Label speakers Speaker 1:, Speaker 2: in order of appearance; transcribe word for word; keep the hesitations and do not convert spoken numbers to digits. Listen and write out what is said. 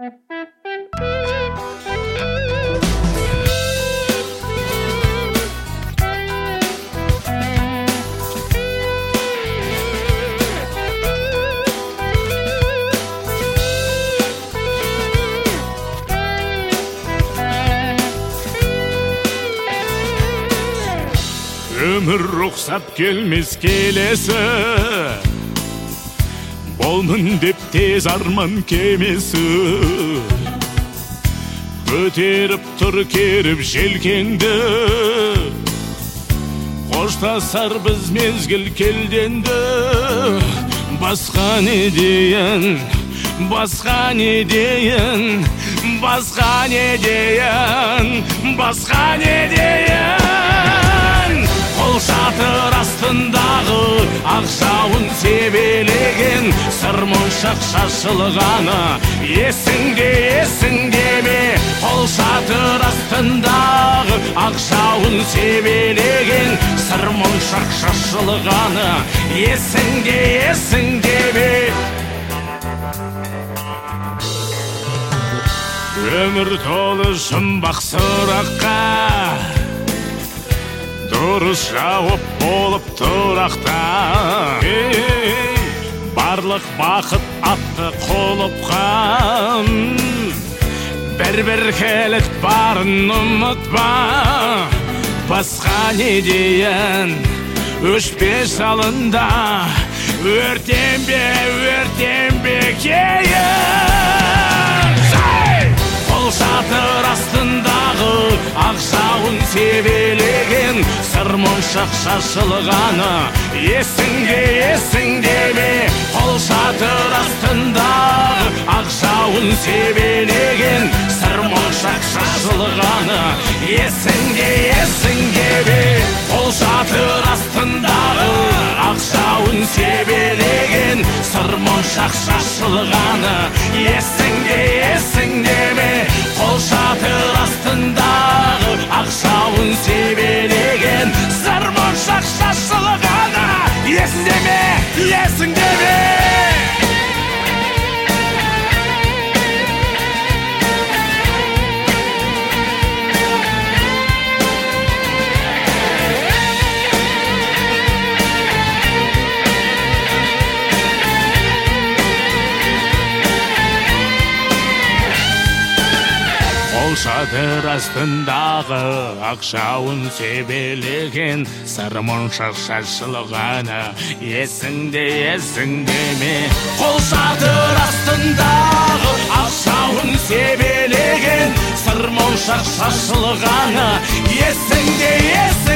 Speaker 1: Өмір рұқсат келмес келесі, болмын деп тез арман кемесі. Көтеріп тұр керіп желкеңді, қоштасар біз мезгіл келденді. Басқа не дейін, басқа не дейін, басқа не дейін, басқа не дейін. Қол шатыр астындағы ақ жауын себелеген, сырмоншақ шашылғаны есіңде, есіңде ме? Қол шатыр астындағы ақ жауын себелеген, сырмоншақ шашылғаны есіңде, есіңде ме? Өмір толы жұмбақ сұраққа дұрыс жауап болып тұрақта. Барлық бақыт атты құлыпқа, бір-бір келіт барын ұмытпа. Басқа не дейін, өшпес жалында, өртенбе, өртенбе кейін. Қол шатыр астындағы ақ жауын себелеген, сырмоншақ шашылғаны есіңде, есіңде ме? Қол шатыр астындағы ақ жауын себелеген, сырмоншақ шашылғаны есіңде, есіңде ме? Қол шатыр астындағы ақ жауын себелеген, сырмоншақ шашылғаны есіңде, есіңде ме? Қол шатыр астындағы ақ жауын себелеген, сырмоншақ шашылғаны есіңде ме, есіңде ме? Қол шатыр астындағы ақ жауын себелеген, сырмоншақ шашылғаны есіңде, есіңде ме? Қол шатыр астындағы ақ жауын себелеген, сырмоншақ шашылғаны есіңде, есіңде